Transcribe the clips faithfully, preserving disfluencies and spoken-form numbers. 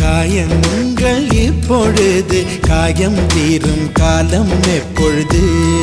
காயங்கள் இப்பொழுது காயம் தீரும் காலம் எப்பொழுது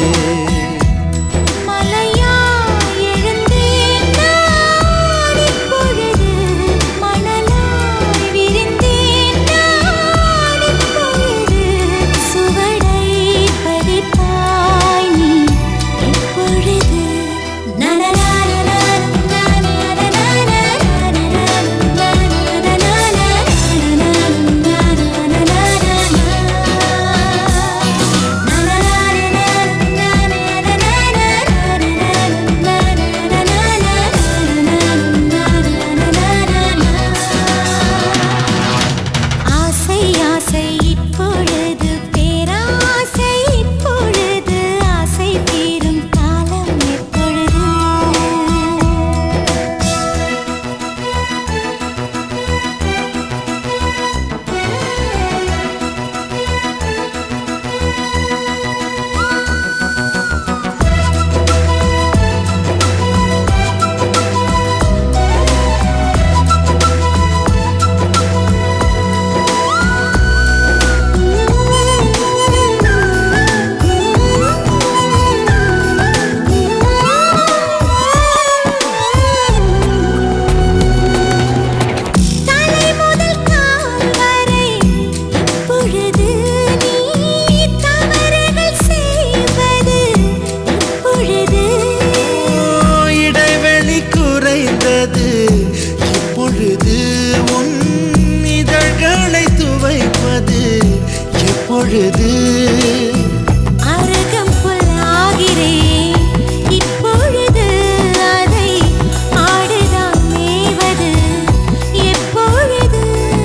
அருகம் புல்லாகிறேன் இப்பொழுது அதை ஆடுதான் மேவது எப்பொழுது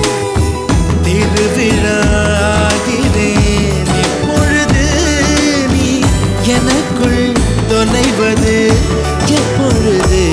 திருவிழாகிறேன் இப்பொழுது நீ எனக்குள் தொலைவது எப்பொழுது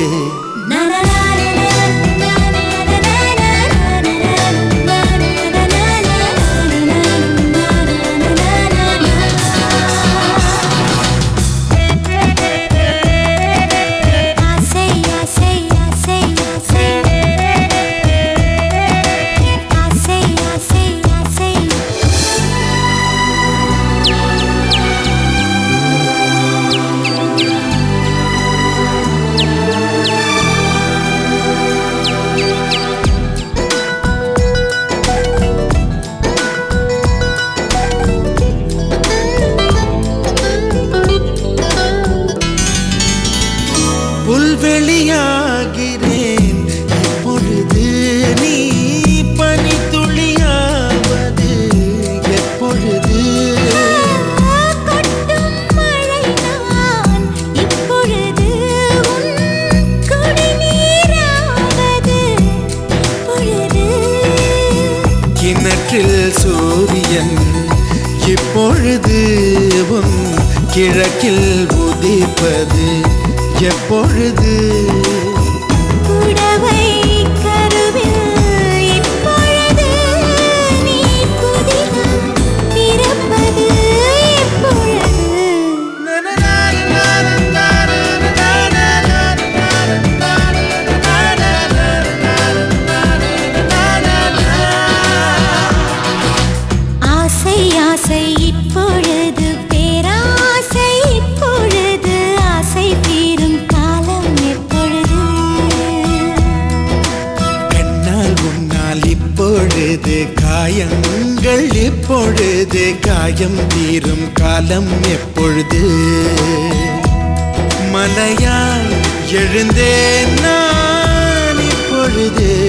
புல்வெளியாகிறேன் இப்பொழுது நீ பனித்துளியாவது எப்பொழுது கொட்டும் மழை நான் இப்பொழுது உன் குடிநீராவது எப்பொழுது கிணற்றில் சூரியன் இப்பொழுது உன் கிழக்கில் உதிப்பது எப்பொழுது புடவை கருவில் இப்பொழுது நீ புதிதாய் பிறப்பது எப்பொழுது ஆசை ஆசை இப்பொழுது பேராசை இப்பொழுது ஆசை தீரும் காலம் எப்பொழுது கண்ணால் உன்னால் இப்பொழுது காயங்கள் இப்பொழுது காயம் தீரும் காலம் எப்பொழுது மலையாய் எழுந்தேன் நான் இப்பொழுது